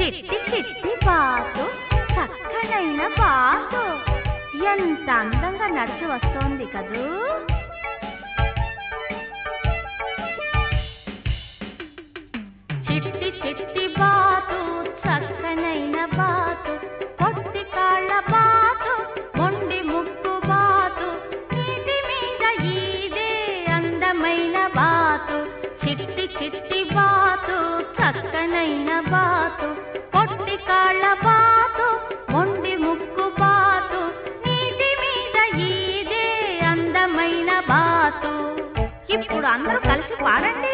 చిట్టి చిట్టి బాతు చక్కనైన బాతు ఎంత అందంగా నడిచి వస్తోంది కదూ. చిట్టి చిట్టి బాతు చక్కనైన బాతు పొట్టి కాళ్ళ బాతు మొండి ముక్కు బాతు నీటి మీద ఈదే అందమైన బాతు. చిట్టి చిట్టి బాతు చక్కనైన బాతు పొట్టి కాళ్ళ బాతు మొండి ముక్కు బాతు నీటి మీద ఈదే అందమైన బాతు. ఇప్పుడు అందరూ కలిసి పాడండి.